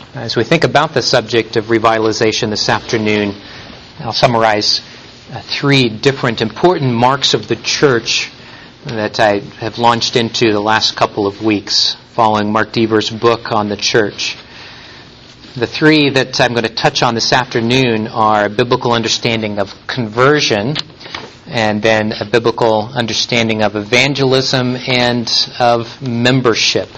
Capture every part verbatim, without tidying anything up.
As we think about the subject of revitalization this afternoon, I'll summarize uh, three different important marks of the church that I have launched into the last couple of weeks following Mark Dever's book on the church. The three that I'm going to touch on this afternoon are a biblical understanding of conversion, and then a biblical understanding of evangelism and of membership.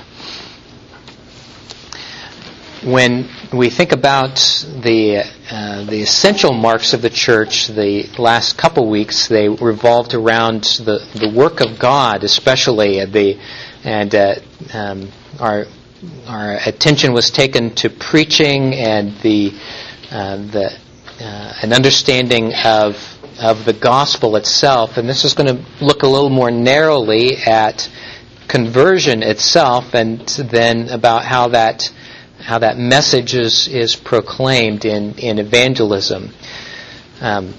When we think about the uh, the essential marks of the church, the last couple weeks they revolved around the, the work of God, especially the and uh, um, our our attention was taken to preaching and the uh, the uh, an understanding of of the gospel itself. And this is going to look a little more narrowly at conversion itself, and then about how that. how that message is, is proclaimed in, in evangelism. Um,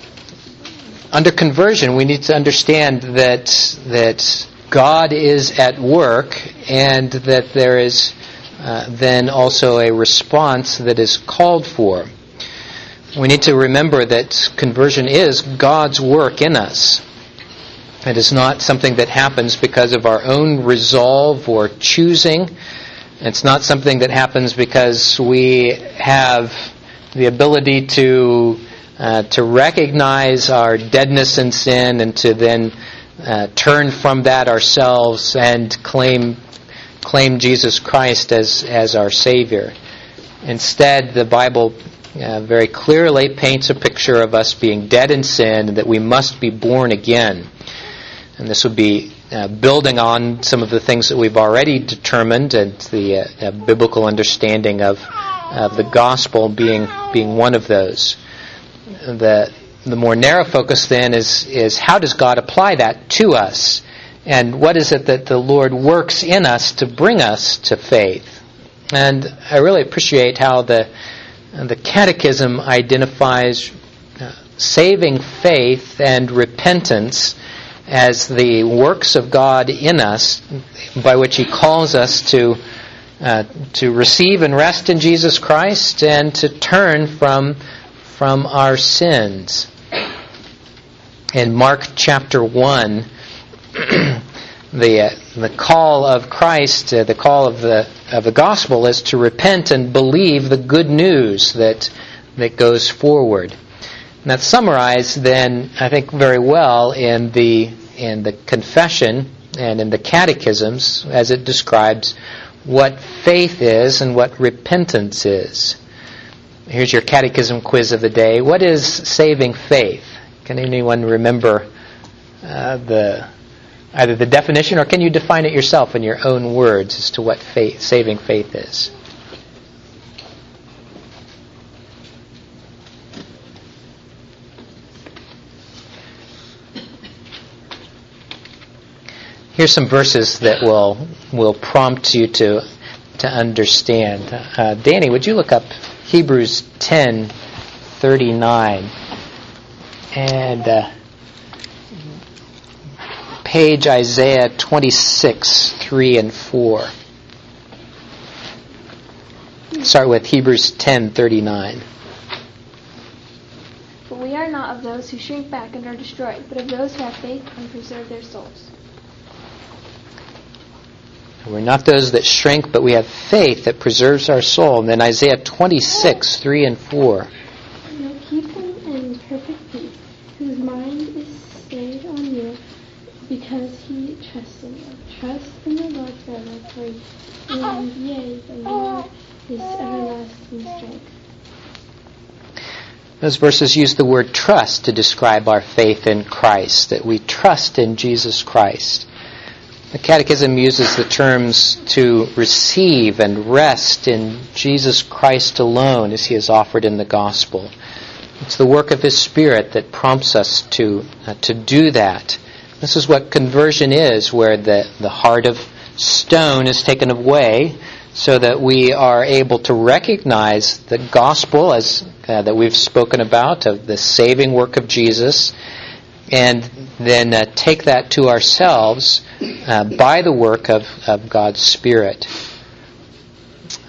under conversion, we need to understand that that God is at work, and that there is uh, then also a response that is called for. We need to remember that conversion is God's work in us. It is not something that happens because of our own resolve or choosing. It's not something that happens because we have the ability to uh, to recognize our deadness in sin and to then uh, turn from that ourselves and claim claim Jesus Christ as as our Savior. Instead, the Bible uh, very clearly paints a picture of us being dead in sin and that we must be born again. And this would be Uh, building on some of the things that we've already determined, and the uh, uh, biblical understanding of of the gospel being being one of those. The the more narrow focus then is is how does God apply that to us, and what is it that the Lord works in us to bring us to faith? And I really appreciate how the the Catechism identifies uh, saving faith and repentance as the works of God in us, by which He calls us to uh, to receive and rest in Jesus Christ and to turn from from our sins. In Mark chapter one, the uh, the call of Christ, uh, the call of the of the gospel, is to repent and believe the good news that that goes forward. And that's summarized then, I think, very well in the in the confession and in the catechisms as it describes what faith is and what repentance is. Here's your catechism quiz of the day. What is saving faith? Can anyone remember uh, the either the definition, or can you define it yourself in your own words as to what faith, saving faith is? Here's some verses that will will prompt you to to understand. Uh, Danny, would you look up Hebrews ten thirty-nine and uh, page Isaiah twenty-six three and four. Start with Hebrews ten thirty-nine. But we are not of those who shrink back and are destroyed, but of those who have faith and preserve their souls. We're not those that shrink, but we have faith that preserves our soul. And then Isaiah twenty-six three and four. You keep him in perfect peace, whose mind is stayed on you, because he trusts in you. Trust in the Lord forever, for and yea, the Lord is everlasting strength. Those verses use the word trust to describe our faith in Christ, that we trust in Jesus Christ. The Catechism uses the terms to receive and rest in Jesus Christ alone as He is offered in the gospel. It's the work of His Spirit that prompts us to uh, to do that. This is what conversion is, where the, the heart of stone is taken away so that we are able to recognize the gospel as uh, that we've spoken about, of the saving work of Jesus, and then uh, take that to ourselves uh, by the work of, of God's Spirit.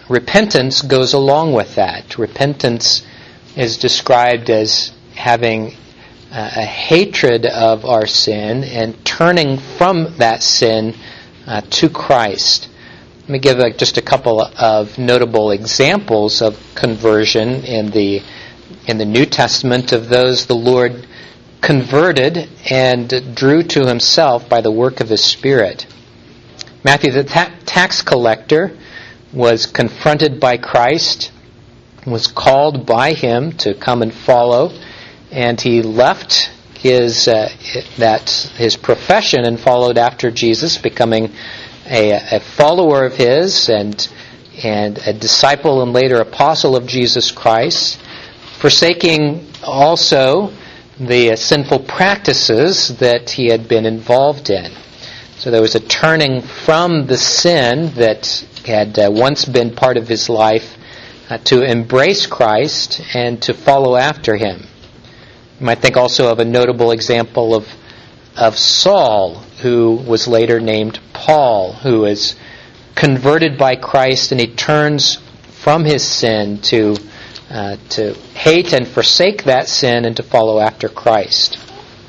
repentance goes along with that. Repentance is described as having uh, a hatred of our sin and turning from that sin uh, to Christ. Let me give a, just a couple of notable examples of conversion in the in the New Testament of those the Lord converted and drew to himself by the work of his Spirit. Matthew, the ta- tax collector, was confronted by Christ, was called by him to come and follow, and he left his uh, that his profession and followed after Jesus, becoming a, a follower of his and and a disciple and later apostle of Jesus Christ, forsaking also the uh, sinful practices that he had been involved in. So there was a turning from the sin that had uh, once been part of his life uh, to embrace Christ and to follow after him. You might think also of a notable example of of Saul, who was later named Paul, who is converted by Christ, and he turns from his sin to uh, to hate and forsake that sin and to follow after Christ.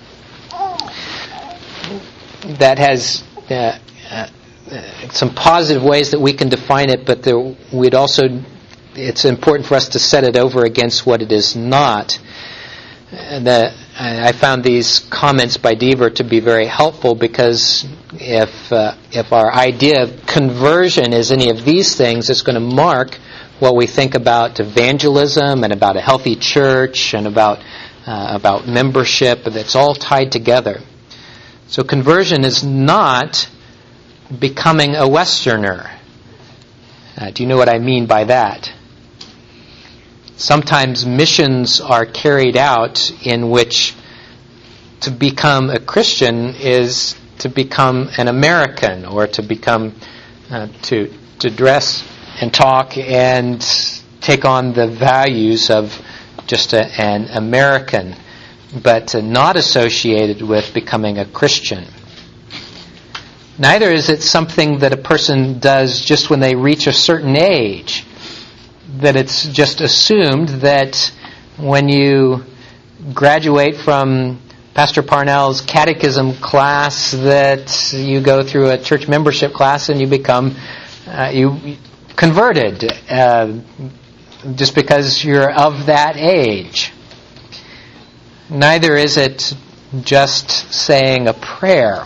That has uh, uh, some positive ways that we can define it, but there, we'd also it's important for us to set it over against what it is not. And the, I found these comments by Deaver to be very helpful, because if uh, if our idea of conversion is any of these things, it's going to mark what we think about evangelism and about a healthy church and about uh, about membership. That's all tied together. So conversion is not becoming a Westerner. Uh, do you know what I mean by that? Sometimes missions are carried out in which to become a Christian is to become an American, or to become uh, to to dress and talk and take on the values of just a, an American, but uh, not associated with becoming a Christian. Neither is it something that a person does just when they reach a certain age, that it's just assumed that when you graduate from Pastor Parnell's catechism class that you go through a church membership class and you become uh, you converted uh, just because you're of that age. Neither is it just saying a prayer.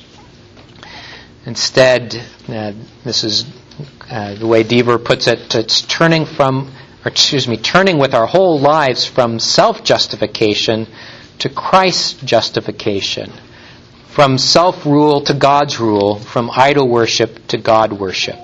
Instead, uh, this is uh, the way Deaver puts it, it's turning from, or excuse me, turning with our whole lives from self-justification to Christ's justification, from self-rule to God's rule, from idol worship to God worship.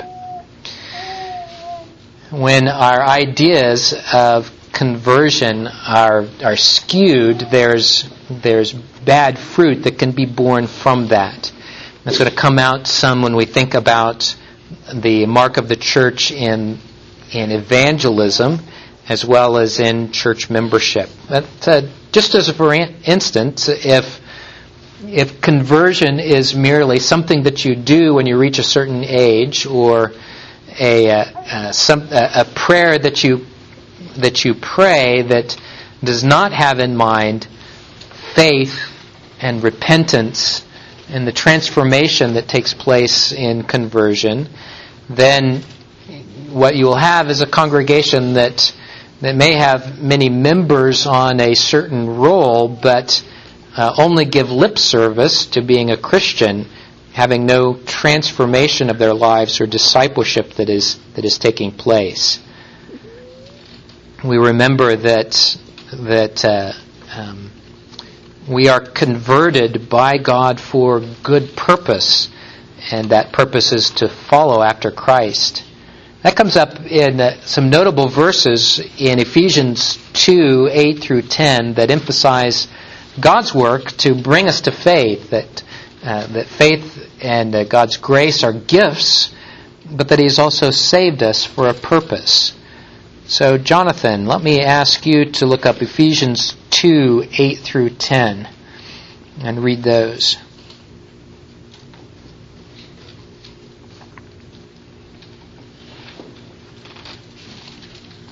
When our ideas of conversion are are skewed, there's there's bad fruit that can be born from that. That's going to come out some when we think about the mark of the church in in evangelism as well as in church membership. But, uh, just as for instance, if if conversion is merely something that you do when you reach a certain age, or a uh, uh, some a, a prayer that you that you pray that does not have in mind faith and repentance and the transformation that takes place in conversion, then what you will have is a congregation that that may have many members on a certain role, but uh, only give lip service to being a Christian, having no transformation of their lives or discipleship that is that is taking place. We remember that that uh, um, we are converted by God for good purpose, and that purpose is to follow after Christ. That comes up in uh, some notable verses in Ephesians two, eight through ten that emphasize God's work to bring us to faith, that uh, that faith and uh, God's grace are gifts, but that He has also saved us for a purpose. So, Jonathan, let me ask you to look up Ephesians two, eight through ten and read those.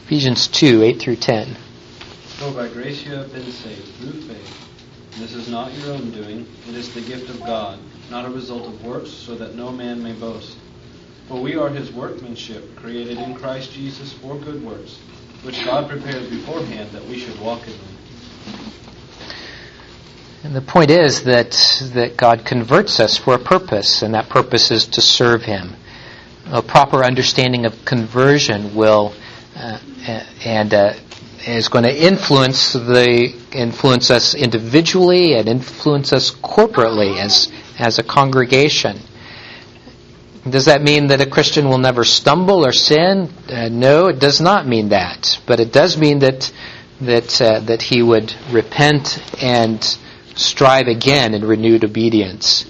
Ephesians two, eight through ten. For by grace you have been saved through faith. And this is not your own doing, it is the gift of God, not a result of works, so that no man may boast. For we are his workmanship, created in Christ Jesus for good works, which God prepared beforehand that we should walk in them. And the point is that that God converts us for a purpose, and that purpose is to serve Him. A proper understanding of conversion will uh, and uh, is going to influence the influence us individually and influence us corporately as as a congregation. Does that mean that a Christian will never stumble or sin? Uh, no, it does not mean that. But it does mean that that uh, that he would repent and strive again in renewed obedience.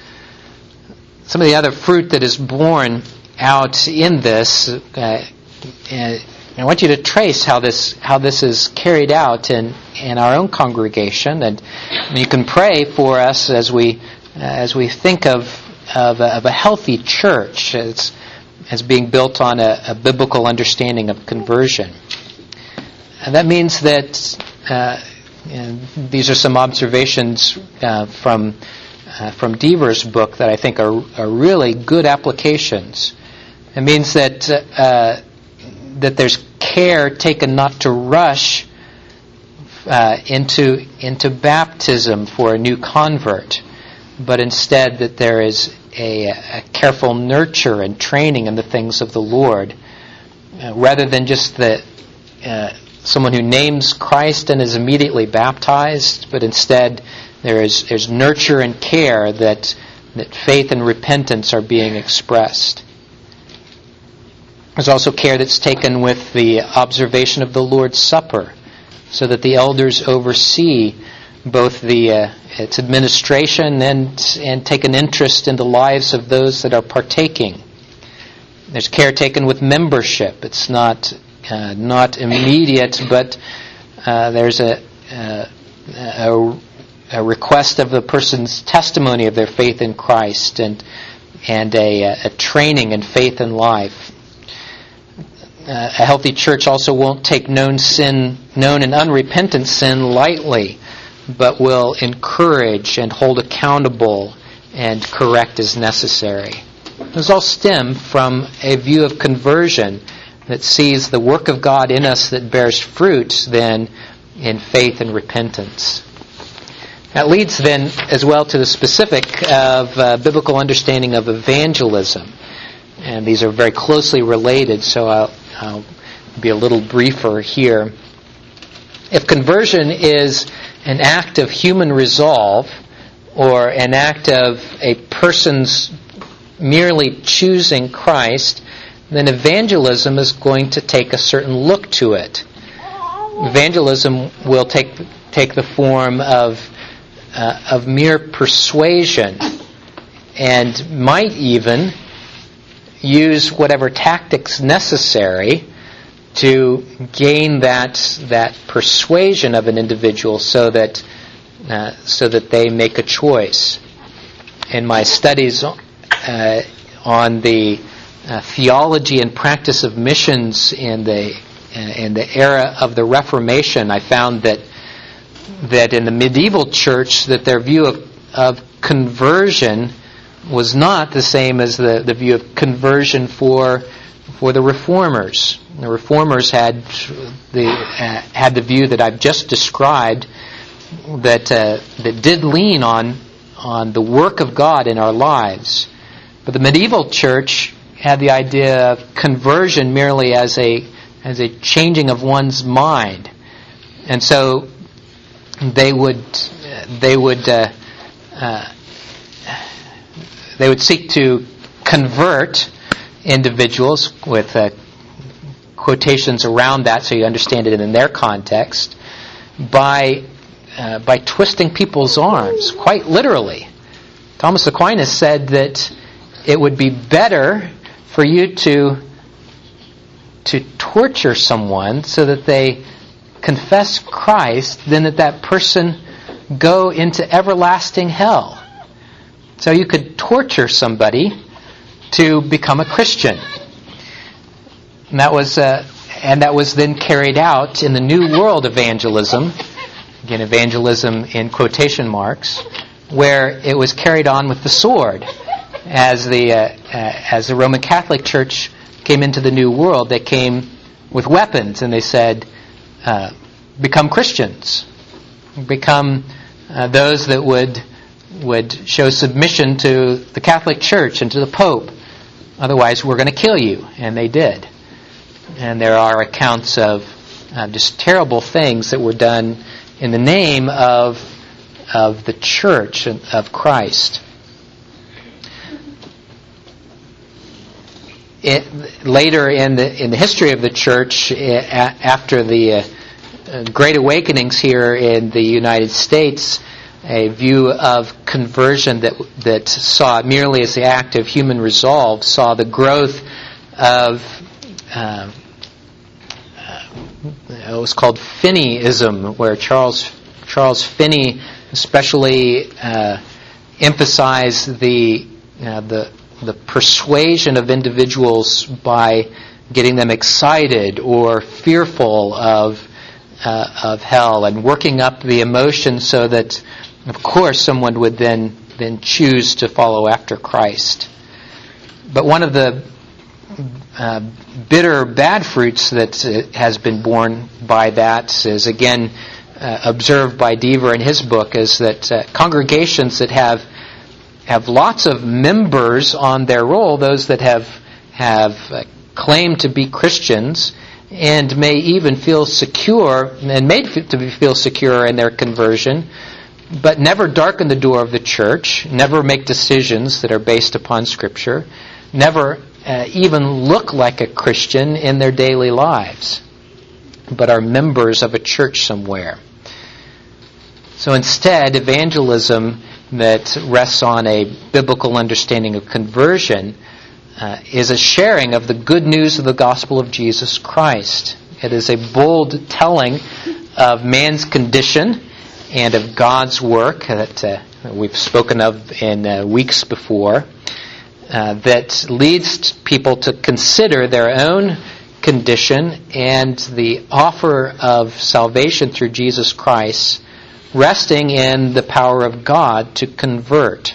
Some of the other fruit that is born out in this, uh, and I want you to trace how this how this is carried out in, in our own congregation, and you can pray for us as we uh, as we think of of a, of a healthy church as as being built on a, a biblical understanding of conversion. And that means that uh, and these are some observations uh, from uh, from Deaver's book that I think are, are really good applications. It means that uh, that there's care taken not to rush uh, into into baptism for a new convert, but instead that there is a, a careful nurture and training in the things of the Lord, uh, rather than just the uh, someone who names Christ and is immediately baptized, but instead there is there's nurture and care that that faith and repentance are being expressed. There's also care that's taken with the observation of the Lord's Supper, so that the elders oversee both the uh, its administration and and take an interest in the lives of those that are partaking. There's care taken with membership. It's not uh, not immediate, but uh, there's a, uh, a a request of the person's testimony of their faith in Christ and and a, a training in faith and life. Uh, a healthy church also won't take known sin, known and unrepentant sin lightly, but will encourage and hold accountable and correct as necessary. Those all stem from a view of conversion that sees the work of God in us that bears fruit then in faith and repentance. That leads then as well to the specific of uh, biblical understanding of evangelism. And these are very closely related, so I'll, I'll be a little briefer here. If conversion is an act of human resolve, or an act of a person's merely choosing Christ, then evangelism is going to take a certain look to it. Evangelism will take take the form of uh, of mere persuasion, and might even use whatever tactics necessary to gain that that persuasion of an individual, so that uh, so that they make a choice. In my studies uh, on the uh, theology and practice of missions in the uh, in the era of the Reformation, I found that that in the medieval church, that their view of of conversion was not the same as the, the view of conversion for for the Reformers. The Reformers had the uh, had the view that I've just described, that uh, that did lean on on the work of God in our lives. But the medieval church had the idea of conversion merely as a as a changing of one's mind, and so they would they would. Uh, uh, They would seek to convert individuals with uh, quotations around that, so you understand it in their context, by uh, by twisting people's arms, quite literally. Thomas Aquinas said that it would be better for you to to torture someone so that they confess Christ than that that person go into everlasting hell. So you could torture somebody to become a Christian. And that was a, and that was then carried out in the New World evangelism, again, evangelism in quotation marks, where it was carried on with the sword. As the uh, uh, as the Roman Catholic Church came into the New World, they came with weapons, and they said, uh, become Christians, become uh, those that would would show submission to the Catholic Church and to the Pope. Otherwise, we're going to kill you. And they did. And there are accounts of uh, just terrible things that were done in the name of of the Church of Christ. It, later in the in the history of the Church, a, after the uh, Great Awakenings here in the United States, a view of conversion that that saw it merely as the act of human resolve, saw the growth of uh, uh, it was called Finneyism, where Charles Charles Finney especially uh, emphasized the uh, the the persuasion of individuals by getting them excited or fearful of uh, of hell, and working up the emotion so that, of course, someone would then then choose to follow after Christ. But one of the uh, bitter bad fruits that uh, has been borne by that is, again, uh, observed by Deaver in his book, is that uh, congregations that have have lots of members on their roll, those that have have uh, claimed to be Christians and may even feel secure and made to be feel secure in their conversion, but never darken the door of the church, never make decisions that are based upon Scripture, never uh, even look like a Christian in their daily lives, but are members of a church somewhere. So instead, evangelism that rests on a biblical understanding of conversion uh, is a sharing of the good news of the gospel of Jesus Christ. It is a bold telling of man's condition and of God's work that uh, we've spoken of in uh, weeks before, uh, that leads people to consider their own condition and the offer of salvation through Jesus Christ, resting in the power of God to convert.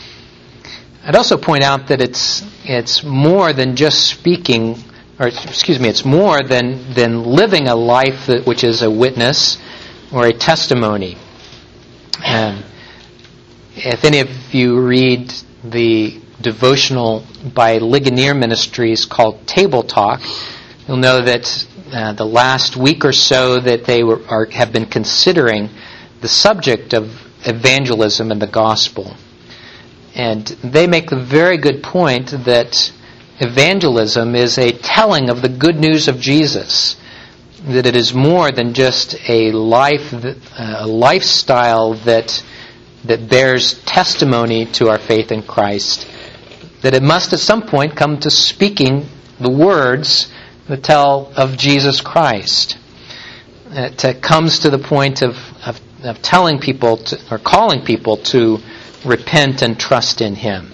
I'd also point out that it's it's more than just speaking, or excuse me, it's more than than living a life that, which is a witness or a testimony. Um, if any of you read the devotional by Ligonier Ministries called Table Talk, you'll know that uh, the last week or so that they were are, have been considering the subject of evangelism and the gospel. And they make the very good point that evangelism is a telling of the good news of Jesus, that it is more than just a life, that, uh, a lifestyle that that bears testimony to our faith in Christ, that it must at some point come to speaking the words that tell of Jesus Christ. It comes to the point of, of, of telling people to, or calling people to repent and trust in Him.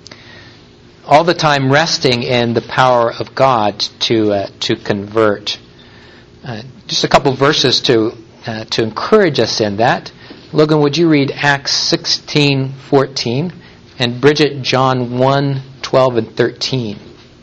All the time resting in the power of God to uh, to convert. Uh, just a couple verses to uh, to encourage us in that. Logan, would you read Acts sixteen fourteen, and Bridget John one twelve and thirteen.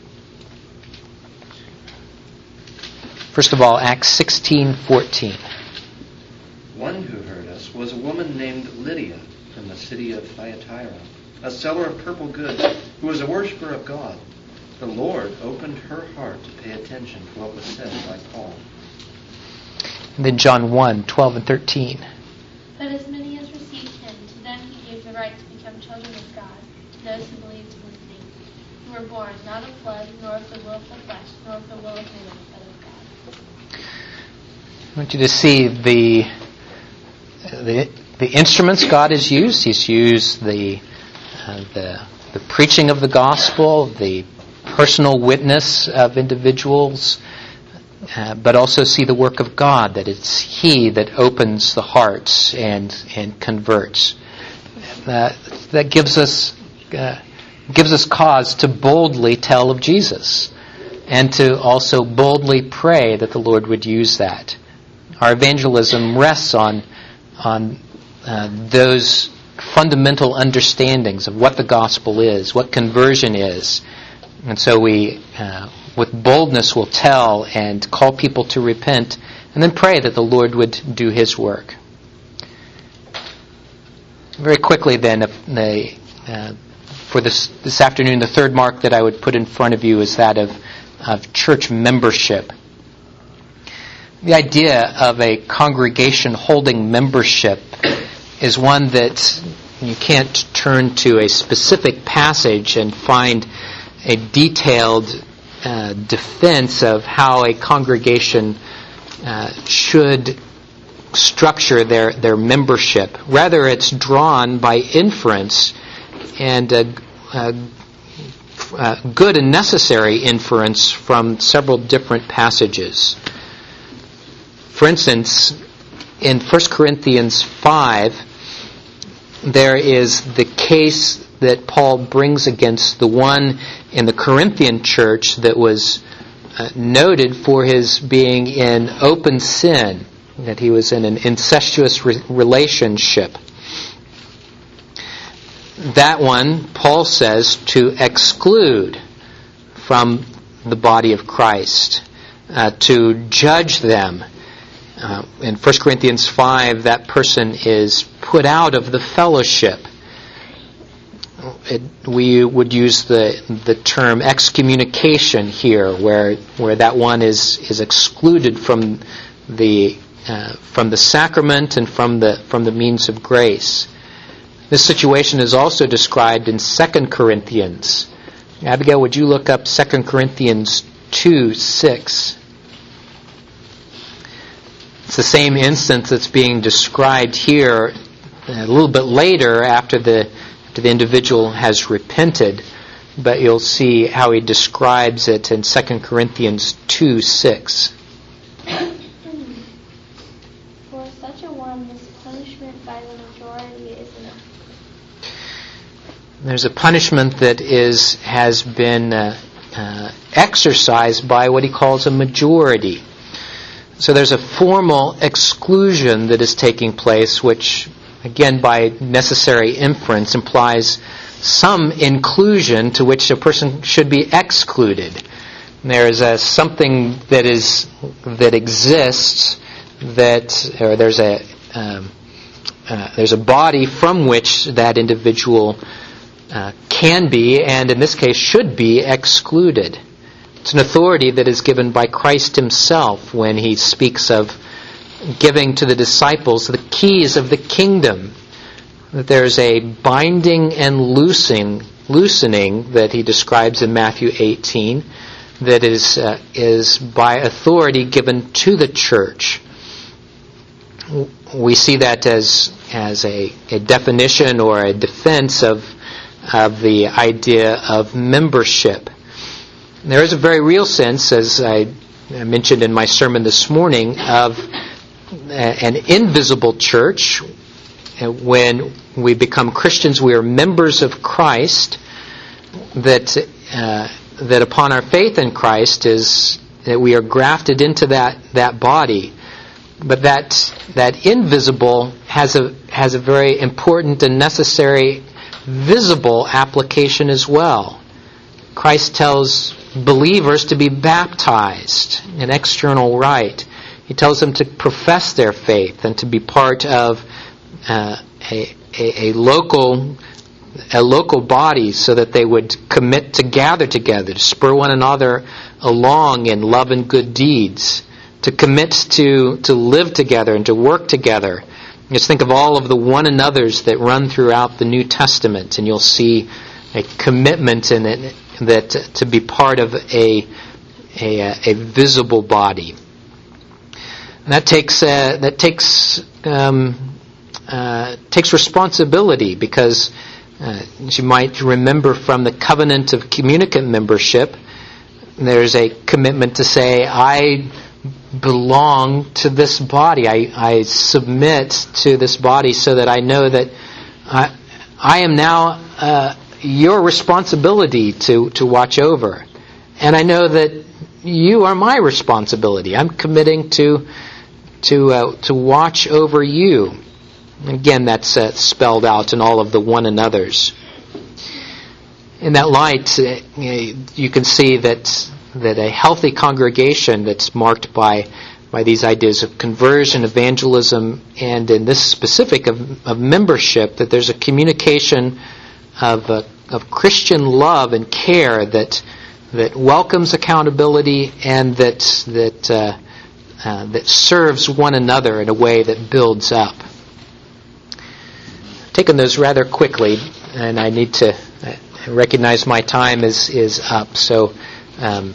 First of all, Acts sixteen fourteen. One who heard us was a woman named Lydia from the city of Thyatira, a seller of purple goods, who was a worshiper of God. The Lord opened her heart to pay attention to what was said by Paul. And then John one twelve and thirteen. But as many as received him, to them he gave the right to become children of God, to those who believed in his name, who were born not of blood, nor of the will of the flesh, nor of the will of man, but of God. I want you to see the the, the instruments God has used. He's used the uh, the the preaching of the gospel, the personal witness of individuals, uh, but also see the work of God, that it's He that opens the hearts and and converts. Uh, that gives us uh, gives us cause to boldly tell of Jesus and to also boldly pray that the Lord would use that. Our evangelism rests on, on uh, those fundamental understandings of what the gospel is, what conversion is. And so we, uh, with boldness, will tell and call people to repent, and then pray that the Lord would do His work. Very quickly then, if the, uh, for this, this afternoon, the third mark that I would put in front of you is that of, of church membership. The idea of a congregation holding membership is one that you can't turn to a specific passage and find a detailed uh, defense of how a congregation uh, should structure their, their membership. Rather, it's drawn by inference, and a, a, a good and necessary inference from several different passages. For instance, in First Corinthians five, there is the case that Paul brings against the one in the Corinthian church that was uh, noted for his being in open sin, that he was in an incestuous re- relationship. That one, Paul says, to exclude from the body of Christ, uh, to judge them. Uh, in First Corinthians five, that person is put out of the fellowship. It, we would use the the term excommunication here, where where that one is is excluded from the uh, from the sacrament and from the from the means of grace. This situation is also described in Second Corinthians. Abigail, would you look up Second Corinthians two six? It's the same instance that's being described here a little bit later after the after the individual has repented, but you'll see how he describes it in Second Corinthians two six. For such a one, this punishment by the majority is enough. There's a punishment that is has been uh, uh, exercised by what he calls a majority. So there's a formal exclusion that is taking place, which, again, by necessary inference, implies some inclusion to which a person should be excluded. There is a, something that is that exists that, or there's a um, uh, there's a body from which that individual uh, can be, and in this case should be, excluded. It's an authority that is given by Christ Himself when He speaks of giving to the disciples the keys of the kingdom. That there's a binding and loosing, loosening that He describes in Matthew eighteen that is uh, is by authority given to the church. We see that as as a, a definition or a defense of of the idea of membership. There is a very real sense, as I mentioned in my sermon this morning, of an invisible church. When we become Christians, we are members of Christ. That uh, that upon our faith in Christ is that we are grafted into that, that body. But that that invisible has a has a very important and necessary visible application as well. Christ tells believers to be baptized, an external rite. He tells them to profess their faith and to be part of uh, a, a, a local a local body, so that they would commit to gather together, to spur one another along in love and good deeds, to commit to to live together and to work together. Just think of all of the one another's that run throughout the New Testament, and you'll see a commitment in it that to be part of a a, a visible body. And that takes uh, that takes um, uh, takes responsibility, because uh, as you might remember from the covenant of communicant membership, there's a commitment to say, I belong to this body. I, I submit to this body so that I know that I, I am now uh, your responsibility to, to watch over. And I know that you are my responsibility. I'm committing to to uh, to watch over you. Again, that's uh, spelled out in all of the one another's. In that light, uh, you can see that that a healthy congregation that's marked by by these ideas of conversion, evangelism, and in this specific of, of membership, that there's a communication of uh, of Christian love and care that that welcomes accountability and that that uh, uh, that serves one another in a way that builds up. Taken those rather quickly, and I need to recognize my time is is up. So um,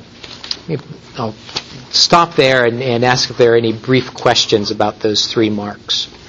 I'll stop there and, and ask if there are any brief questions about those three marks.